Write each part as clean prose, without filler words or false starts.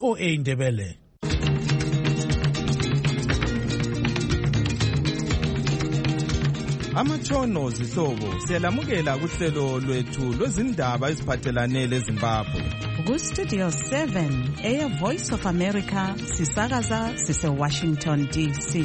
VOA Ndebele. Amatshono zihlobo siyalamukela kuhlelo lwethu lwezindaba eziphathelane leZimbabwe. Ku-Studio 7 Air Voice of America sisakaza sise-Washington DC.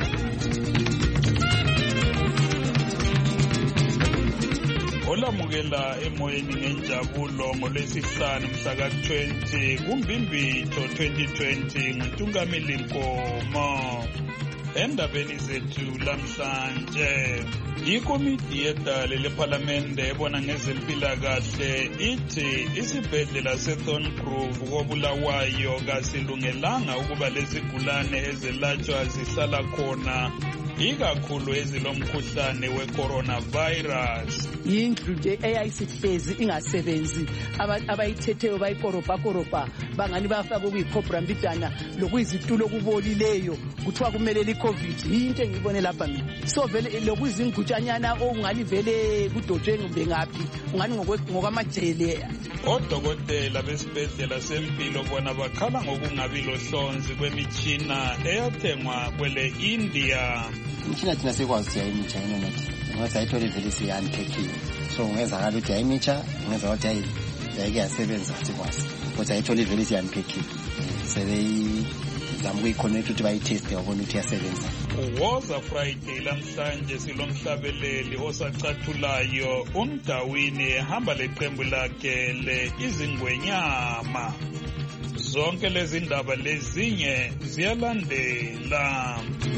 Olamukela emoyeni ngenjabulo ngolwesihlanu mhla ka-20 kuMbimbitho 2020 nguNtungameli Nkomo. Endabeni zethu lamhlanje, ikomiti yedale lephalamende ebona ngezempilakahle ithi isibhedlela seThorngrove koBulawayo kasilungelanga ukuba lezigulane ezelatshwa zihlala khona, ikakhulu ezilomkhuhlane we-coronavirus. Indlu nje eyayisihlezi ingasebenzi, abayithetheyo bayikorobha bangani bafaka okuyikhobra mbidana lokuyizitulo kubolileyo kuthiwa kumele li-COVID. Yinto engiyibone lapha mina. So vele lokuyizingutshanyana ongani vele kudotshwe ngumbe ngaphi ungani ngokwamajele. Odokotela besibhedlela sempilo bona bakhala ngokungabi lohlonzi kwemitshina eyathengwa kwele India. Imtshina thina sikwazi yayimitsha nathi ngoba sayithola vele siyanthekile, so ungezakala ukuthi yayimitsha, ungezakala ukuthi yayike yasebenza sikwazi, kodwa ayithola vele siyanthekile. Sebeyizama ukuyiconnect ukuthi bayiteste babone ukuthi yasebenza. Woza Friday lamhlanje silomhlabeleli osacathulayo uMdawini ehamba leqembu lakhe izingwenyama. Zonke lezi ndaba lezinye ziyalandela.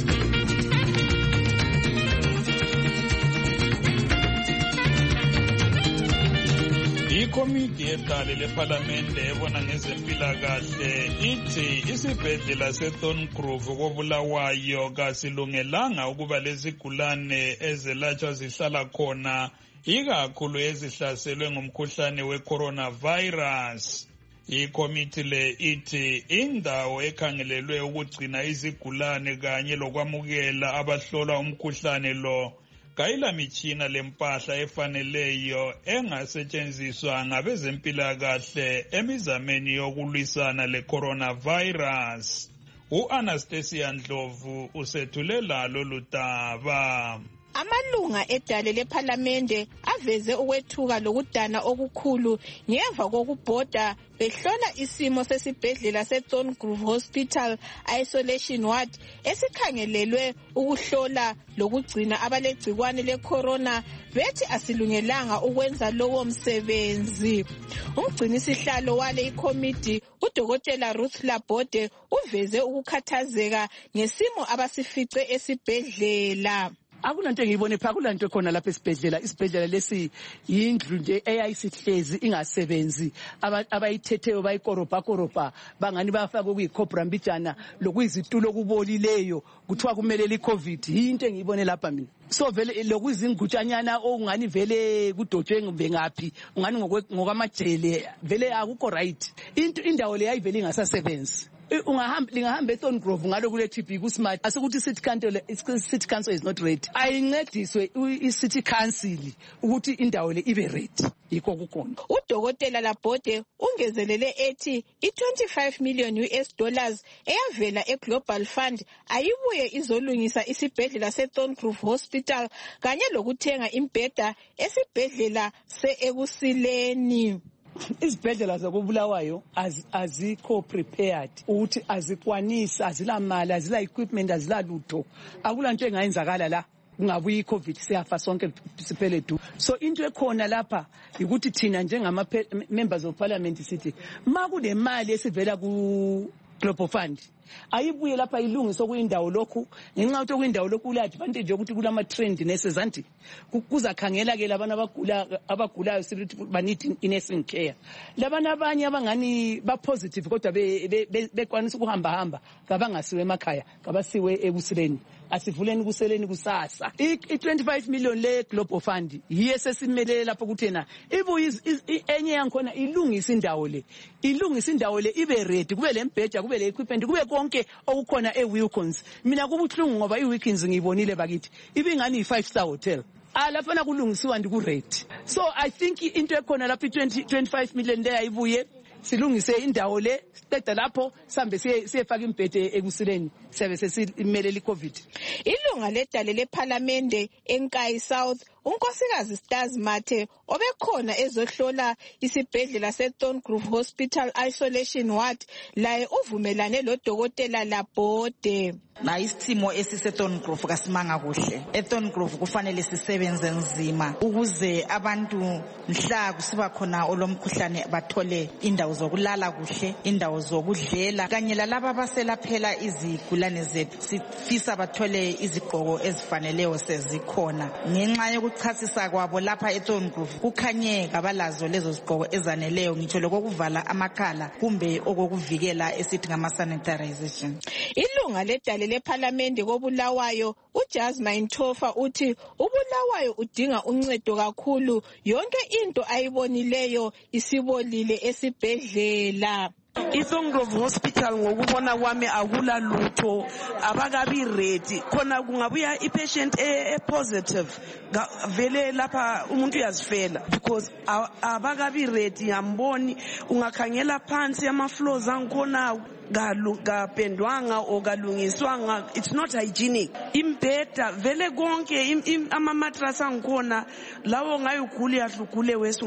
Ikomiti yedale lephalamende ebona ngezempilakahle ithi isibhedlela seThorngrove koBulawayo kasilungelanga ukuba lezigulane ezelatshwa zihlala khona, ikakhulu ezihlaselwe ngumkhuhlane we-coronavirus. Ikomiti le ithi indawo ekhangelelwe ukugcina izigulane kanye lokwamukela abahlolwa umkhuhlane lo kayila mitshina lempahla efaneleyo engasetshenziswa ngabezempilakahle emizameni yokulwisana le-coronavirus. U-Anastasia Ndlovu usethulela lolu daba. Amalunga edale lephalamende aveze ukwethuka lokudana okukhulu ngemva kokubhoda behlola isimo sesibhedlela seThorngrove Hospital Isolation Ward esikhangelelwe ukuhlola lokugcina abalegcikwane lecorona, bethi asilungelanga ukwenza lowo msebenzi. Umgcinisihlalo wale ikomiti uDokotela Ruth Labode uveze ukukhathazeka ngesimo abasifice esibhedlela. Akulanto engiyibone pha, akulanto khona lapha esibhedlela. Isibhedlela lesi yindlu nje eyayisihlezi ingasebenzi, abayithetheyo bayikorobha bangani bafaka okuyikhobra mbidana lokuyizitulo kubolileyo kuthiwa kumele li-COVID. Yinto engiyibone lapha mina. So vele lokuyizingutshanyana ongani vele kudotshwe ngumbe ngaphi ungani ngokwamajele vele akukho right. Indawo le yayivele ingasasebenzi. Lingahamba eThorngrove ngalo kule TB kuSmart asikuthi city council is not ready. Ayincediswe i-city council ukuthi indawo le ibe ready. Yikho kukhona. uDokotela Labode ungezelele ethi i-$25 million eyavela eGlobal Fund ayibuye izolungisa isibhedlela seThorngrove Hospital kanye lokuthenga imbheda esibhedlela se-Ebusileni. Izibhedlela zokuBulawayo azikho prepared ukuthi azikwanisi, azilamali, azila equipment, azila lutho. Akulanto engayenzakala la kungabuya iCovid siyafa sonke siphele du. So into ekhona lapha ukuthi thina njengama members of parliament sithi makunemali esivela ku Global Fund ayibuye lapha ilungiswe kuyindawo lokhu ngenxa ukuthi kuyindawo lokhu kule advantage yokuthi kulama trend nurses anti kuzakhangela ke labana abagulayo sithi banid nursing care. Labana abanye abangani ba positive kodwa bekwanisa ukuhamba kabangasiwe emakhaya kabasiwe ebusileni. Asivuleni kuseleni kusasa. I-25 million le Global Fund yiye sesimelele lapho ukuthi yena ibuye enye yankhona ilungisa indawo le. Ilungisa indawo le ibe ready, kube lembheda, kube le equipment, kube konke okukhona eWilkins. Mina kubuhlungu ngoba iWilkins ngiyibonile bakithi ibingani i5-star hotel. Lapha kulungisiwa ndiku ready. So I think into ekhona lapha i-25 million le ayibuye silungise indawo le siqeda lapho sihambe siyefaka imbhede ekusileni siyabe sesimelela iCovid. Ilunga ledale lePhalamende eNkayi South unkosikazi Stars Mathe obekhona ezohlola isibhedlela seThorngrove Hospital Isolation Ward laye uvumelane lodokotela Labode. Na isimo esiseThorngrove kasimanga kuhle. EThorngrove kufanele sisebenze nzima ukuze abantu mhla kusiba khona olomkhuhlane bathole indawo zokulala kuhle, indawo zokudlela kanye lalabo abaselaphela izigulane zethu. Sifisa bathole izigqoko ezifaneleyo sezikhona. Ngenxa yokuchasisa kwabo lapha eThorngrove kukhanye kabalazo lezo zigqoko ezaneleyo ngitsho lokuvala amakhala kumbe okokuvikela esithi ngama sanitization. Ilunga ledale lePhalamende koBulawayo uJasmine Thofa uthi uBulawayo udinga uncedo kakhulu, yonke into ayibonileyo isibolile esibhedlela. iThorngrove Hospital ngokubona kwami akula lutho, abakabi ready. Khona kungabuya ipatient positive vele lapha umuntu uyazifela because abakabi ready. Ngamboni ungakhangela phansi ama floors angikhona kapendwanga okalungiswanga, it's not hygienic. Imbheda vele konke ama mattress angikhona lawo ngayugula yahlugule wesu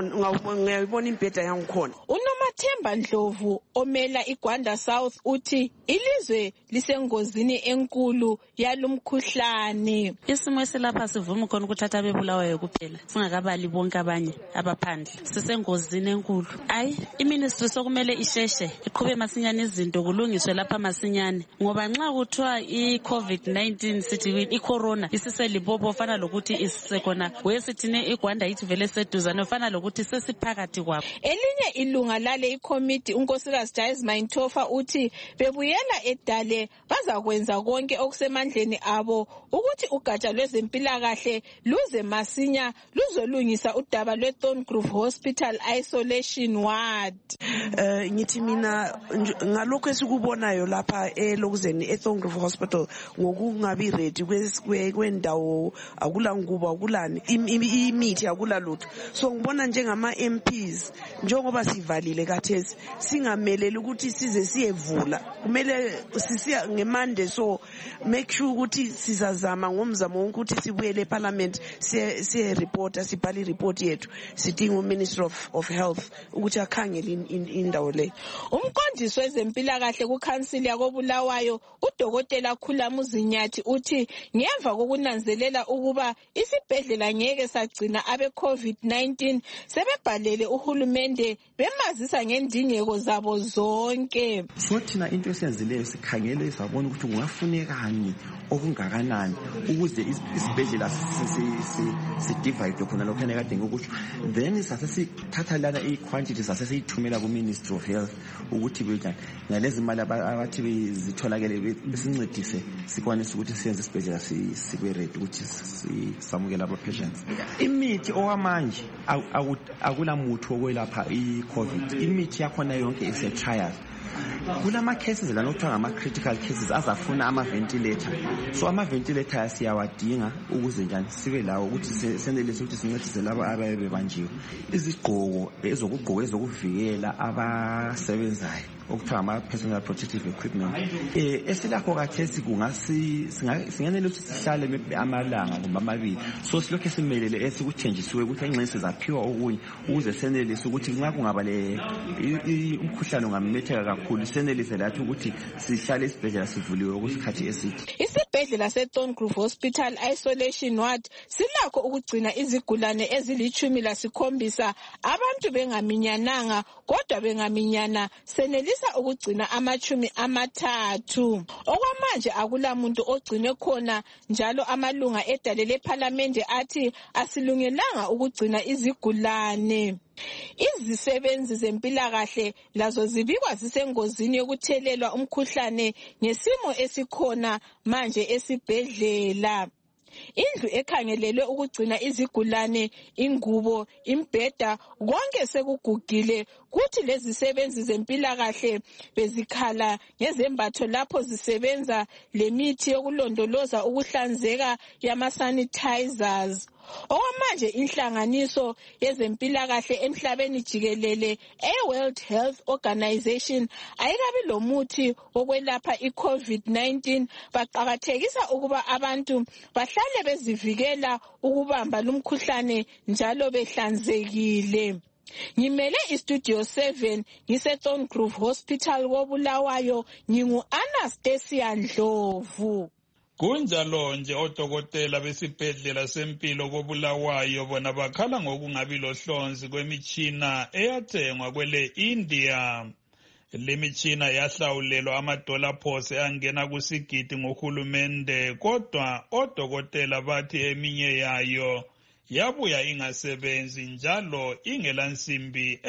ngawabona imbheda yangikhona. Unomathemba Ndlovu omela iGwanda South uthi ilizwe lisengozini enkulu yalumkhuhlane. Isimo esilapha sivuma khona ukuthatha bebulawayo kuphela singakabali bonke abanye abaphandle. Sisengozini enkulu. Iministry sokumele isheshe iqhube masinyane izinto kulungiswe lapha masinyane ngoba nxa kuthiwa iCovid-19 sithi icorona isiselibobo fana lokuthi isisekhona wesithine iGwanda yithi vele seduzane fana lokuthi sesiphakathi kwabo. Elinye ilunga lale iCommittee unkosikazi Jasmine Thofa uthi bebuyela edale bazakwenza konke okusemandleni abo ukuthi ugatsha lwezempilakahle luze masinya luzolungisa udaba lweThorngrove Hospital Isolation Ward. Ngithi mina ngalokho esikubonayo lapha elokuzeni eThorngrove Hospital ngokungabi ready kwendawo akula ngubo akulani imithi akula lutho. So ngibona njengama MPs njengoba sivalile kathesi singameleli ukuthi size siyevula, kumele sisiya ngeMonday, so make sure ukuthi sizazama ngomzamo ukuthi sibuyele eParliament siye reporta sibhali report yethu sidinga uMinister of Health ukuthi akhangele indawo le. Umqondisi wezempilakahle kuCouncil yakoBulawayo uDokotela Khulamuzi Nyathi uthi ngemva kokunanzelela ukuba isibhedlela ngeke sagcina abe COVID-19 sebebhalele uhulumende bemazisa ngendingeko zabo zonke. So thina into esenzileyo sikhangele sabona ukuthi kungafunekani okungakanani ukuze isibhedlela si-divide khona lokho ekade ngokusho, then sasesithatha lana i-quantity sasesiyithumela ku-Ministry of Health ukuthi bejani ngalezi mali abathi bezitholakele besincedise sikwanise ukuthi siyenze isibhedlela sibe ready ukuthi samukela aba-patients. Imithi okwamanje akula muthi wokwelapha i-COVID, imithi yakhona yonke ise-trial. Kulama cases lana okuthiwa ngama-critical cases azafuna ama-ventilator, so ama-ventilator siyawadinga ukuze njani sibe lawo ukuthi senelise ukuthi sincedise labo abaye bebanjiwe. Izigqoko ezokugqoka ezokuvikela abasebenzayo okuthiwa ama-personal protective equipment esilakho kathesi singenele ukuthi sihlale amalanga kumbe amabili, so silokhu simelele esikuthenjisiwe ukuthi engxenye sizaphiwa okunye ukuze senelise ukuthi nxa kungaba umkhuhlane ungamemetheka kakhulu senelise lathi ukuthi sihlale isibhedlela sivuliwe okwesikhathi eside. Isibhedlela seThorngrove Hospital Isolation Ward silakho ukugcina izigulane ezili-17 abantu bengaminyananga kodwa bengaminyana senelisa ukugcina ama-30. Okwamanje akula muntu ogcine khona, njalo amalunga edale lePhalamende athi asilungelanga ukugcina izigulane. Izisebenzi zempilakahle lazo zibikwa zisengozini yokuthelelwa umkhuhlane ngesimo esikhona manje esibhedlela. Indlu ekhangelelwe ukugcina izigulane, ingubo, imbheda, konke sekugugile. Kuthi lezi sebenzi zempilakahle bezikhala ngezembatho lapho zisebenza lemithi yokulondoloza ukuhlanzeka yama-sanitizers. Okwamanje inhlanganiso yezempilakahle emhlabeni jikelele e-World Health Organization ayikabi lomuthi wokwelapha i-COVID-19. Baqakathekisa ukuba abantu bahlale bezivikela ukubamba lumkhuhlane njalo behlanzekile. Ngimele iStudio 7 ngise-Thorngrove Hospital koBulawayo, ngingu-Anastasia Ndlovu. Kunjalo nje odokotela besibhedlela sempilo koBulawayo bona bakhala ngokungabi lohlonzi kwemitshina eyathengwa kwele India. Le mitshina yahlawulelwa amadola phose angena kusigidi ngohulumende, kodwa odokotela bathi eminye yayo yabuya ingasebenzi njalo ingelansimbi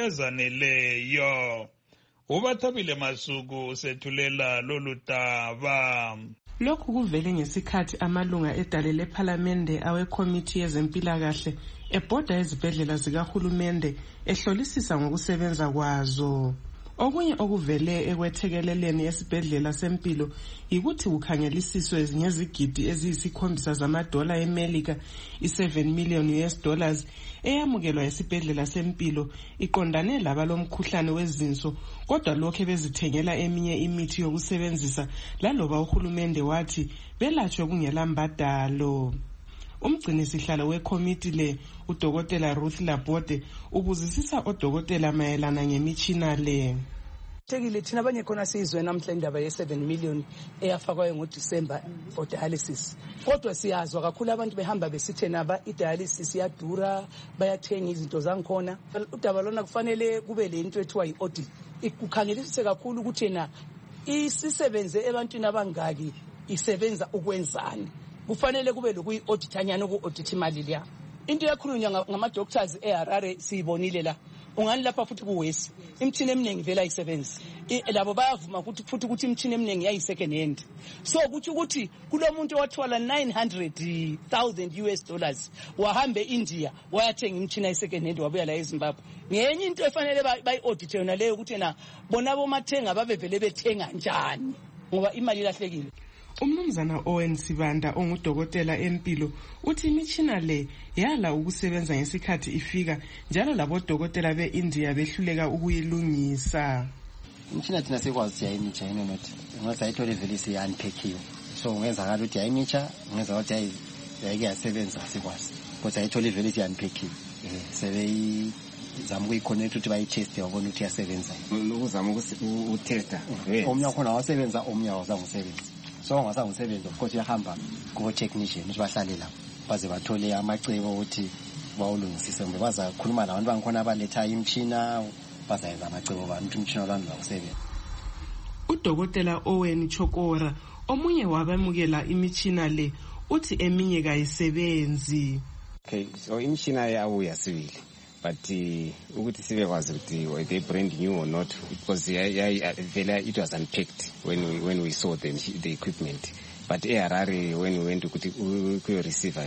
ezaneleyo. Ubathabile Masuku sethulela lolu daba. Lokhu kuvele ngesikhathi amalunga edale lephalamende awekhomithi yezempilakahle ebhoda ezibhedlela zikahulumende ehlolisisa ngokusebenza kwazo. Okunye okuvele ekwethekeleleni esibhedlela sempilo yikuthi kukhangelisiswe ngezigidi eziyisi7 zamadola eMelika, $7 million eyamukelwa esibhedlela sempilo iqondane labalomkhuhlane wezinso, kodwa lokho bezithengela eminye imithi yokusebenzisa laloba uhulumende wathi belatshwe kungela mbadalo. Umgcinisihlalo wekomiti le udokotela Ruth Labode ubuzisisa odokotela mayelana ngemitshina le. Thekile thina abanye khona sizwe namhla indaba ye7 million eyafakwayo ngoDisemba for dialysis. Kodwa siyazwa kakhulu abantu behamba besithena idialysis iyadura, bayathenga izinto zangikhona. Udaba lona kufanele kube le into ethiwa i-audit. Ikukhangelisise kakhulu ukuthi yena isisebenze ebantwini abangaki, isebenza ukwenzani. Kufanele kube lokuyi-auditanyana uku-audit imali leya. Into yakhulunywa ngama-doctors eHarare siyibonile la. Ungani lapha futhi kuwesi imithini eminingi vela ayisebenzi labo bayavuma futhi ukuthi imithini eminingi yayi-second hand. So ukuthi kulomuntu wathwala $900,000 wahambe eIndia wayathenga imithini yayi-second hand wabuya la eZimbabwe. Ngenye into efanele bayi-audit yona leyo ukuthi na bona bomathenga babevele bethenga njani ngoba imali ilahlekile. Umnumzana Owen Sibanda ongudokotela empilo uthi imitshina le yala ukusebenza ngesikhathi ifika njalo labo dokotela beIndia behluleka ukuyilungisa. Imtshina thina sikwazi yayimitsha inothi ngoba sayithola ivelisi yanphekiwe, so ungenzakala ukuthi yayimitsha, ungenzakala ukuthi yayike yasebenza sikwazi, kodwa ayithola ivelisi yanphekiwe sebeyizama ukuyiconnect ukuthi bayitest yabona ukuthi yasebenza. Ukuzama ukutesta omnye khona wasebenza, omnye awazange usebenza. So ongazange usebenza of course uyahamba kubo-technician ukuthi bahlale lapho baze bathole amacebo ukuthi bawulungisise, mbe bazakhuluma nabantu bangikhona abaletha imtshina, bazayenza amacebo abantu umtshina lwami lawusebenza. Udokotela Owen Chokora omunye wabamukela imitshina le uthi eminye kayisebenzi. Okay, so imtshina yabuya sibili, but ukuthi sibe kwazi ukuthi were they brand new or not, because it was unpacked when we saw the equipment. But eHarare when we went to receiver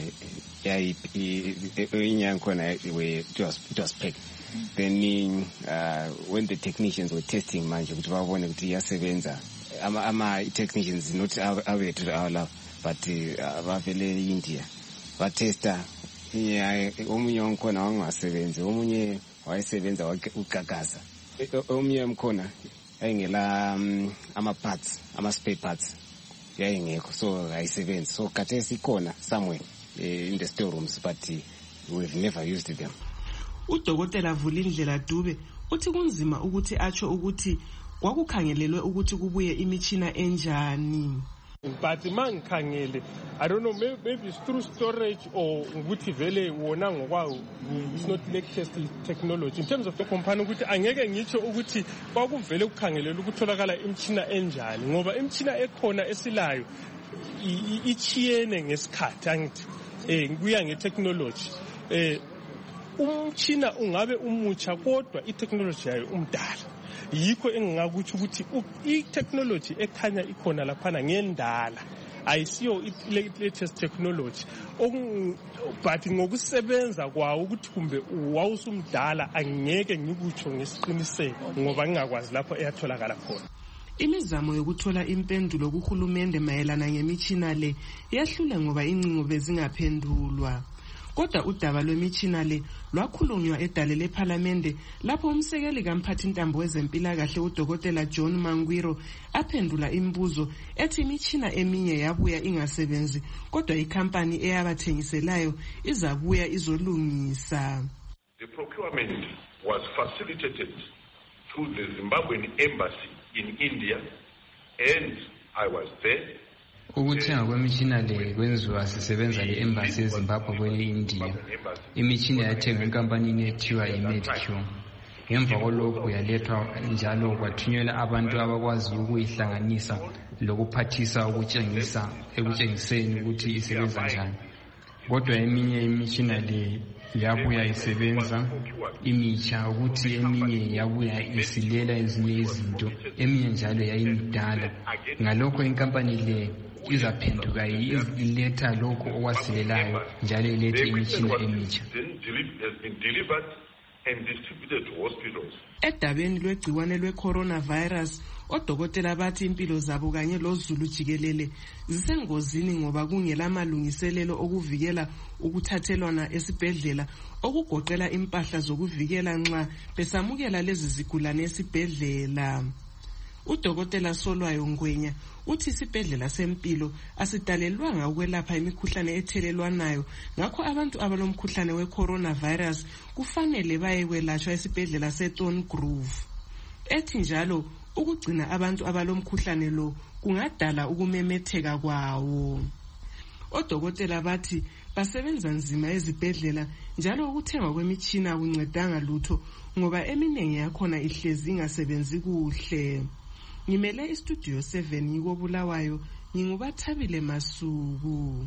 it was packed. Then when the technicians were testing manje ukuthi babone ukuthi yasebenza, ama technicians not awethu ala but bavele India batesta. Omunye onkhona wangasebenzi, omunye wayesebenza ugagaza, omunye mkhona ayingela ama-parts, ama-spare parts yayingekho, so ayisebenzi. So khathesi ikhona somewhere in the storerooms, but we've never used them. Udokotela Vulindlela Dube uthi kunzima ukuthi atsho ukuthi kwakukhangelelwe ukuthi kubuye imitshina enjani. But mangikhangele, I don't know, maybe it's through storage or ukuthi vele wona ngokwawo, it's not latest technology in terms of the company, ukuthi angeke ngitsho ukuthi kwakuvele ukukhangelela ukutholakala imtshina enjani ngoba imtshina ekhona esilayo ichiyene ngesikhathi angithi kuya ngetechnology. Umtshina ungabe umutsha kodwa itechnology yayo umdala. Yikho engingakuthi ukuthi i-technology ekhanya ikhona laphana ngendala ayisiyo latest technology, but ngokusebenza kwawo ukuthi kumbe wawusumdala angeke ngikutsho ngesiqiniseko ngoba ngingakwazi lapho eyatholakala khona. Imizamo yokuthola impendulo kuhulumende mayelana ngemitshina le yahlule ngoba incingo bezingaphendulwa. Kodwa udaba lwemitshina le lwakhulunywa edale lephalamende lapho umsekeli kamphathintambo wezempilakahle udokotela John Mangwiro aphendula imibuzo ethi imitshina eminye yabuya ingasebenzi kodwa ikhampani eyabathengiselayo izabuya izolungisa. The procurement was facilitated through the Zimbabwean embassy in India and I was there. Ukuthenga kwemitshina le kwenziwa sisebenza le-embassy eZimbabwe kwele-India. Imitshina yathengwa enkampanini ethiwa iMedcure. Ngemva kolokhu yalethwa njalo kwathunyelwa abantu abakwazi ukuyihlanganisa lokuphathisa ekutshengiseni ukuthi isebenza njani. Kodwa eminye imitshina le yabuya isebenza imitsha ukuthi eminye yabuya isilela ezinye izinto, eminye njalo yayimidala. Ngalokho inkampani le izaphenduka iletha lokho okwasilelayo njalo ilethe imitshina emitsha. Edabeni lwegciwane lwe-coronavirus, odokotela bathi impilo zabo kanye lozulu jikelele zisengozini ngoba kungela malungiselelo okuvikela ukuthathelwana esibhedlela okugoqela impahla zokuvikela nxa besamukela lezi zigulane esibhedlela. Udokotela Solwayo Ngwenya uthi isibhedlela sempilo asidalelwanga ukwelapha imikhuhlane ethelelwanayo, ngakho abantu abalomkhuhlane we-coronavirus kufanele baye kwelatshwa esibhedlela seThorn Grove. Ethi njalo ukugcina abantu abalomkhuhlane lo kungadala ukumemetheka kwawo. Odokotela bathi basebenza nzima ezibhedlela njalo ukuthengwa kwemitshina kuncedanga lutho ngoba eminengi yakhona ihlezi ingasebenzi kuhle. Ngimele istudio 7 ngikobulawayo, ngingubathabile Masuku.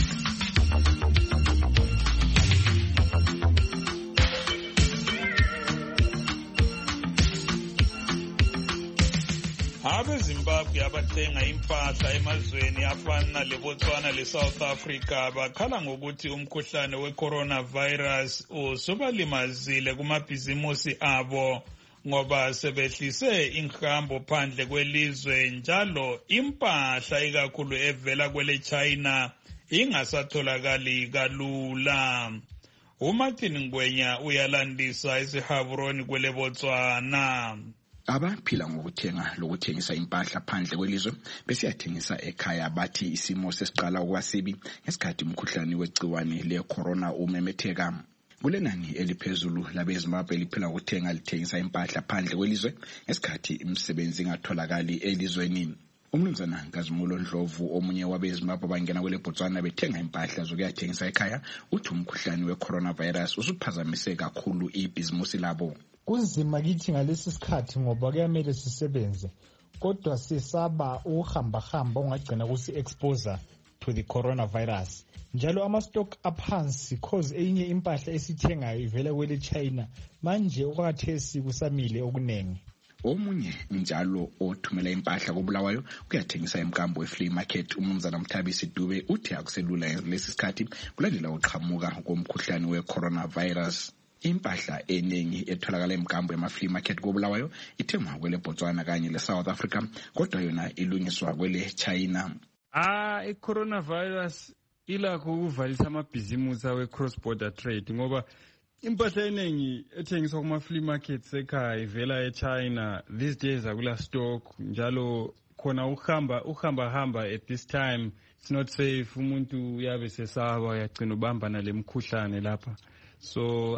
AbeZimbabwe abathenga impahla emazweni afana leBotswana leSouth Africa bakhala ngokuthi umkhuhlane we-coronavirus usubalimazile kumabhizimusi abo ngoba sebehlise inhambo phandle kwelizwe njalo impahla ikakhulu evela kwele China ingasatholakali kalula. uMartin Ngwenya uyalandisa isihaburoni kwele Botswana. Abaphila ngokuthenga lokuthengisa impahla phandle kwelizwe besiyathengisa ekhaya bathi isimo sesiqala ukwasibi ngesikhathi umkhuhlane wegciwane le-corona umemetheka. Kulenani eliphezulu labeZimbabwe liphila ngokuthenga lithengisa impahla phandle kwelizwe ngesikhathi imisebenzi ingatholakali elizweni. Umnumzana Nkazimulo Ndlovu omunye wabeZimbabwe bangena kwele Botswana bethenga impahla zokuyathengisa ekhaya uthi umkhuhlane we-coronavirus usuphazamise kakhulu ibhizimusi labo. Kunzima kithi ngalesi sikhathi ngoba kuyamele sisebenze kodwa sisaba uhamba ongagcina kusi-exposure to the coronavirus. Njalo ama-stock aphansi cause enye impahla esithengayo ivela kwele China manje okwathesi kusamile okunengi. Omunye njalo othumela impahla koBulawayo kuyathengisa emkambo we-flea market umnumzana Mthabisi Dube uthi akuselula lesi sikhathi kulandela uqhamuka komkhuhlane we-coronavirus. Impahla eningi etholakala emkambo ema-flea market koBulawayo ithengwa kwele Botswana kanye le-South Africa kodwa yona ilungiswa kwele China. I-coronavirus ilakho ukuvalisa amabhizimusi awe-cross border trade ngoba impahla eningi ethengiswa kuma-flea markets ekhaya ivela eChina. These days akula stock njalo khona uhamba at this time it's not safe. Umuntu uyabe sesaba uyagcina ubamba nale mkhuhlane lapha. So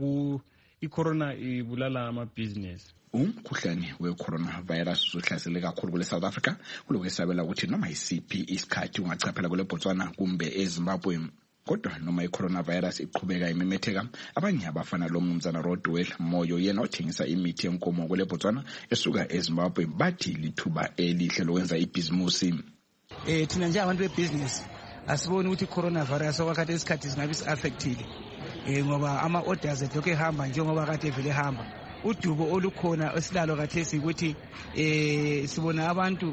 i-corona ibulala amabhizinesi. Umkhuhlane we-coronavirus usuhlasele kakhulu kule South Africa kulokwesabela ukuthi noma isiphi isikhathi ungachaphela kule Botswana kumbe eZimbabwe. Kodwa noma i-coronavirus iqhubeka imemetheka, abanye abafana lo mnumzana Rodwell Moyo yena othengisa imithi yenkomo kule Botswana esuka eZimbabwe bathi lithuba elihle lokwenza ibhizimusi. Thina njengabantu bebhizinisi asiboni ukuthi i-coronavirus okwakhathi isikhathi singabe isi-affectile ngoba ama-orders ethu ehamba njengoba kade vele hamba. Udubo olukhona esilalo kathesi ukuthi sibona abantu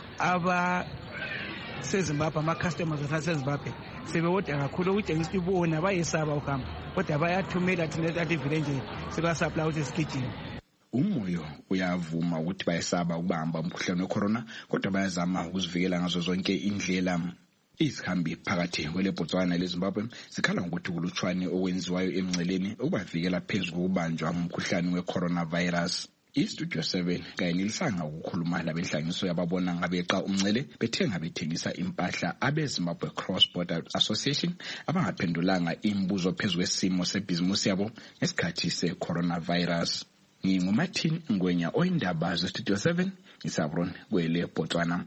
abaseZimbabwe ama-customers aseZimbabwe sebewoda kakhulu ukutshengisa ukuthi bona bayesaba ukuhamba kodwa bayathumela thina kade vele nje sebasapla ukuthi sigijime. Umoyo uyavuma ukuthi bayesaba ukubamba umkhuhlane wecorona kodwa bayazama ukuzivikela ngazo zonke indlela. izihambi phakathi kweleBotswana leZimbabwe zikhala ngokuthi kulutshwane okwenziwayo emngceleni ukubavikela phezu kokubanjwa ngumkhuhlane we-coronavirus. iStudio 7 kayenelisanga ukukhuluma labenhlanganiso yababona ngabeqa umngcele bethenga bethengisa impahla abeZimbabwe Cross Border Association abangaphendulanga imibuzo phezu kwesimo sebhizimusi yabo ngesikhathi se-coronavirus. NginguMartin Ngwenya oyindaba zeStudio 7 ngisabron kweleBotswana.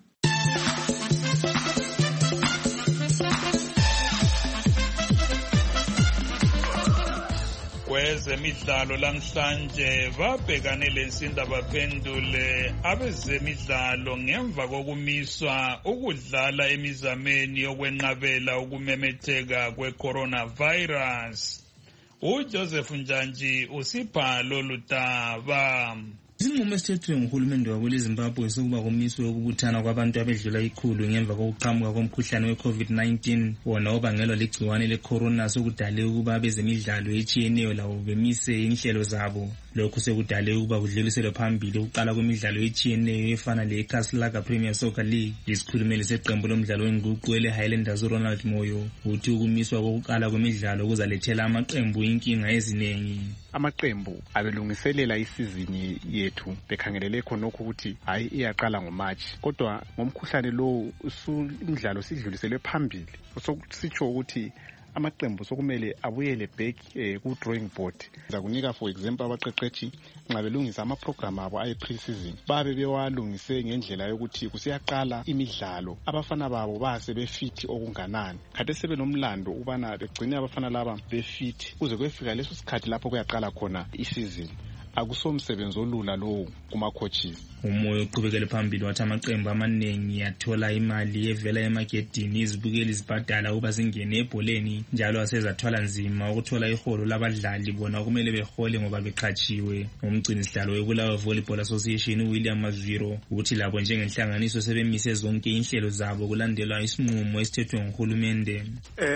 Kwezemidlalo lamhlanje babhekane lensinda baphendule abezemidlalo ngemva kokumiswa ukudlala emizameni yokwenqabela ukumemetheka kwe-coronavirus. uJoseph Njanji usipha lolu daba. Isinqumo esithethwe nguhulumende wakweleZimbabwe sokuba kumiswe ukubuthana kwabantu abedlula ikhulu ngemva kokuqhamuka komkhuhlane we-COVID-19 wona obangelwa ligciwane le-corona sokudale ukuba abezemidlalo etshiyeneyo labo bemise inhlelo zabo. Lokhu sekudale ukuba kudluliselwe phambili ukuqala kwemidlalo etshiyeneyo efana le-Casalaga Premier Soccer League. Isikhulumeli seqembu lomdlalo wenguqu ele-Highlanders uRonald Moyo uthi ukumiswa kokuqala kwemidlalo kuzalethela amaqembu inkinga eziningi. Amaqembu abelungiselela isizini yethu bekhangelele khonokho ukuthi hayi iyaqala ngoMarch, kodwa ngomkhuhlane lo umdlalo sidluliselwe phambili. Sokusitsho ukuthi amaqembu sokumele abuyele back ku drawing board. Zakunika for example abaqeqeshi nxa belungisa ama-program abo aye-pre-season babe bewalungise ngendlela yokuthi kusiyaqala imidlalo abafana babo base befit okunganani. Kade sebenomlando ubana begcine abafana laba befit kuze kuyefika leso sikhathi lapho kuyaqala khona isizini. Akusomsebenzi olula lowo kuma-coaches. Umoyo uqhubekele phambili wathi amaqembu amaningi athola imali evela emagedini izibukeli zibhadala ukuba zingene ebholeni njalo asezathwala nzima ukuthola iholo labadlali bona kumele behole ngoba beqhatshiwe. Umgcini sihlalo weBulawayo Volleyball Association uWilliam Mazwiro uthi labo njengenhlanganiso sebemise zonke inhlelo zabo kulandela isinqumo esithethwe nguhulumende.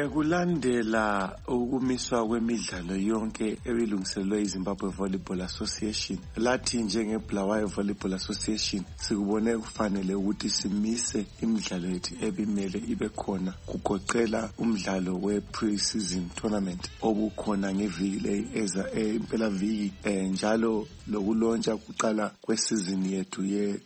Kulandela ukumiswa kwemidlalo yonke ebelungiselwe iZimbabwe Volleyball Association lathi njengeBulawayo Volleyball Association sikubone kufanele ukuthi simise imidlalo yethu ebimele ibe khona kugoqela umdlalo we-pre-season tournament obukhona ngeviki eza impela viki njalo lokulontsha kuqala kwesizini yethu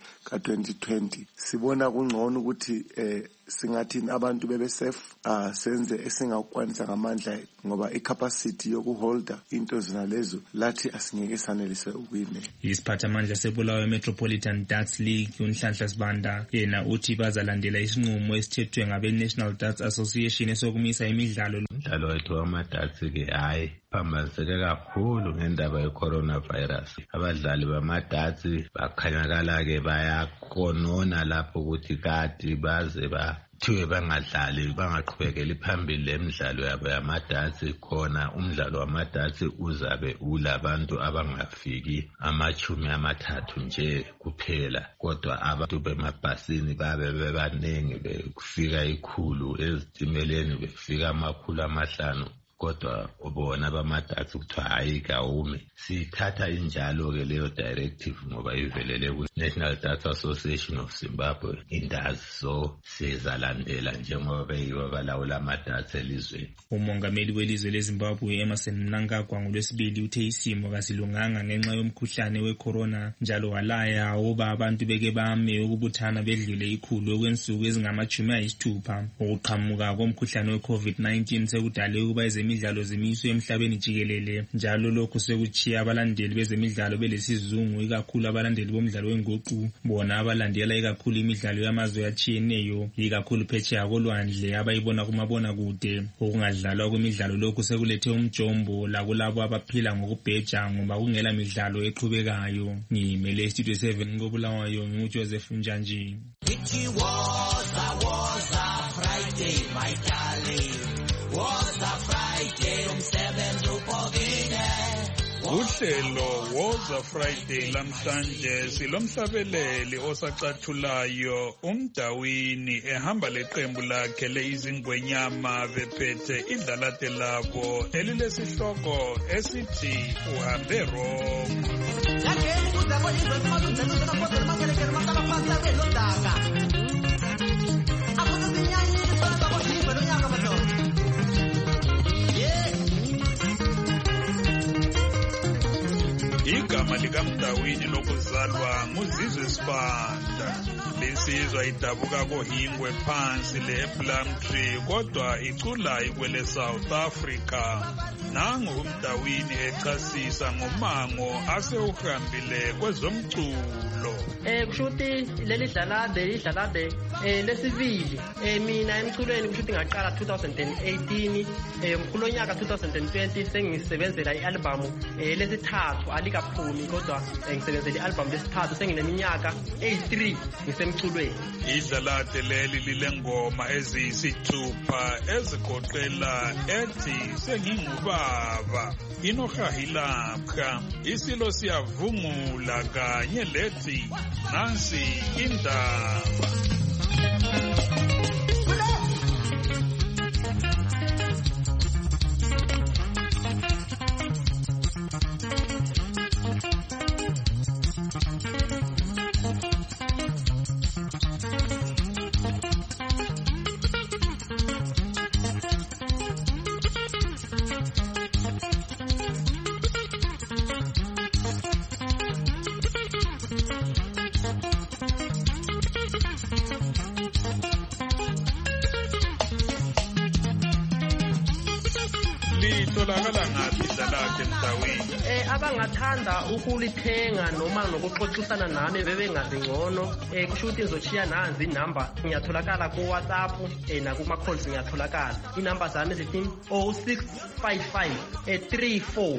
ka-2020. Sibona kungcono ukuthi singathi abantu bebe safe senze esingakwanisa ngamandla ngoba icapacity yokuholda into zinalezo lathi asingeke sanelise ukuyimela. Isiphathamandla seBulawayo Metropolitan Darts League uNhlanhla Sibanda yena uthi bazalandela isinqumo esithethwe ngabe-National Darts Association esokumisa imidlalo. Umdlalo wethu wama-darts ke hayi phambaniseke kakhulu ngendaba ye-coronavirus. Abadlali bama-darts bakhanyakala ke bayakonona lapho ukuthi kati baze bathiwe bangadlali bangaqhubekeli phambili lemidlalo yabo yama-darts. Khona umdlalo wama-darts uzabe ulabantu abangafiki 30 nje kuphela, kodwa abantu bemabhasini babe bebaningi bekufika 100, ezitimeleni befika 500. Kodwa ubona bama-darts kuthiwa hayi kawume. Sithatha injalo ke leyo directive ngoba ivelele ku-National Darts Association of Zimbabwe indazi, so sizalandela njengoba beyibo balawula ama-darts elizweni. Umongameli welizwe leZimbabwe Emmerson Mnangagwa ngolwesibili uthe isimo kasilunganga ngenxa yomkhuhlane we-corona njalo walaya ukuba abantu beke bame ukubuthana bedlule ikhulu okwensuku ezingama-60. Ukuqhamuka komkhuhlane we-COVID-19 sekudale ukuba imidlalo zimiswe emhlabeni jikelele njalo lokhu sekuchiya abalandeli bezemidlalo belesizungu ikakhulu abalandeli bomdlalo wenguqu bona abalandela ikakhulu imidlalo yamazwe atshiyeneyo ikakhulu phetsheya kolwandle abayibona kumabona kude. Ukungadlalwa kwemidlalo lokhu sekulethe umjombo lakulabo abaphila ngokubheja ngoba kungela midlalo eqhubekayo. Ngimele iStudio 7 koBulawayo nguJoseph Njanji. It was a Friday, my darling. Was a Friday, umsebenzi upokile. Uhlelo was a Friday lamhlanje silomhlabeleli osacathulayo uMdawini ehamba leqembu lakhe leizingwenyama bephethe idlalate labo elilesihloko esithi uhambe wrong. likaMdawini lokuzalwa nguZizwe Sibanda. Linsizwa idabuka koHingwe phansi le-Plumtree kodwa icula ikwele South Africa. Nangu uMdawini echasisa ngomango asewuhambile kwezomculo. Kushuthi leli dlalade lesibili mina emculweni kushuthi ngaqala 2018 kulonyaka 2020 sengisebenzela i-album lesithathu alikaphumi kodwa ngisebenzela i-album lesithathu sengineminyaka 83 ngisemculweni. Idlalade leli lilengoma eziyisithupha ezigoqela ethi sengingubaba, inohahilapha, isilo siyavungula kanye lethi nansi indaba. Litholakala ngaphi idlalade Mdawini? Abangathanda ukulithenga noma nokuxoxisana nami bebengazi ngcono kusho ukuthi ngizochiya nanzi inamba. Ngiyatholakala ku WhatsApp nakuma calls ngiyatholakala. Inamba zami zithi 0655 34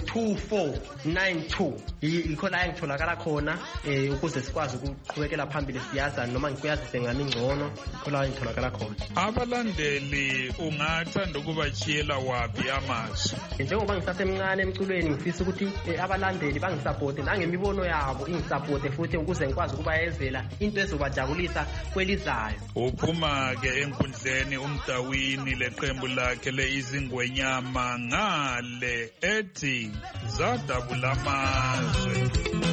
2492. Yikho la ngitholakala khona ukuze sikwazi ukuqhubekela phambili siyaza noma ngikuyazise ngami ngcono. Yikho la ngitholakala khona. Abalandeli ungathanda ukubachiyela wapi amazwi? Njengoba ngisasemncane emculweni ngifisa ukuthi abalandeli bangisupporte nangemibono yabo ingisupporte futhi ukuze ngikwazi ukubayezela into ezobajabulisa kwelizayo. Uphuma ke enkundleni uMdawini leqembu lakhe leizingwenyama ngale ethi zadabula amazwe.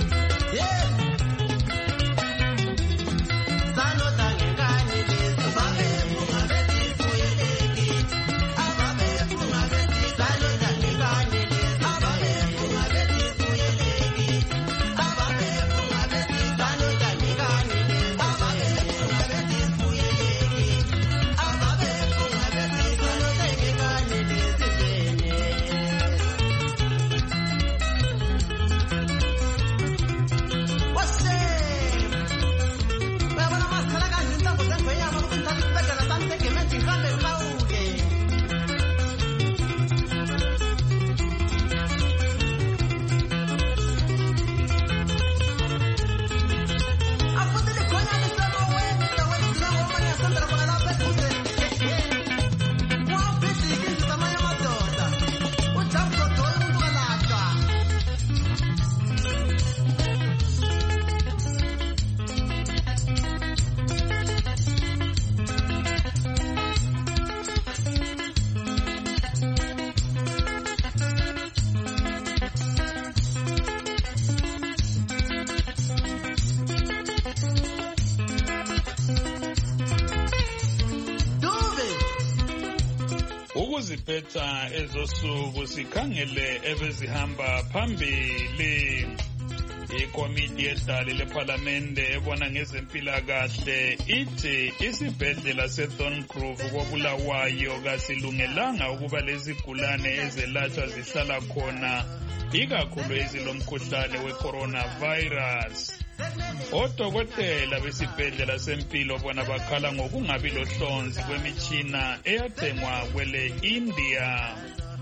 Ukuziphetha ezosuku sikhangele ebezihamba phambili. Ikomiti yedali lePhalamende ebona ngezempilakahle ithi isibhedlela seThorngrove koBulawayo kasilungelanga ukuba lezigulane ezelatshwa zihlala khona ikakhulu ezilomkhuhlane we-coronavirus. Odokotela besibhedlela sempilo bona bakhala ngokungabi lohlonzi kwemitshina eyathengwa kwele India.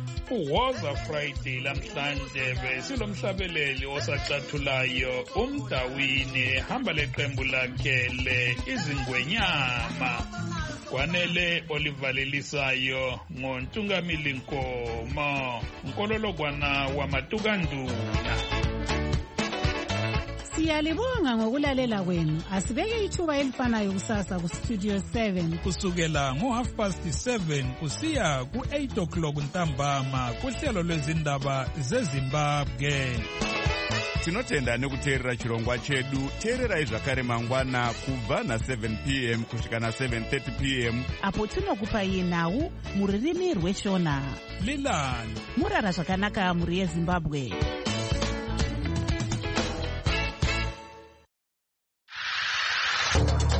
Uwoza Friday lamhlanje besilomhlabeleli osacathulayo uMdawini ehamba leqembu lakhe leizingwenyama. Kwanele olivalelisayo ngoNtungamili Nkomo, Nkololokwana wamatukanduna. Siyalibonga ngokulalela kwenu. Asibeke ithuba elifanayo kusasa ku Studio 7 kusukela ngo7:30 kusiya ku8:00 ntambama kuhlelo lwezindaba zeZimbabwe. Tinotenda nekuteerera chirongwa chedu. Teererai zvakare mangwana kubva na7 p.m. kusvika na7:30 p.m. apo tinokupai nhau muririmi rweshona. Lilani murara zvakanaka muri yeZimbabwe.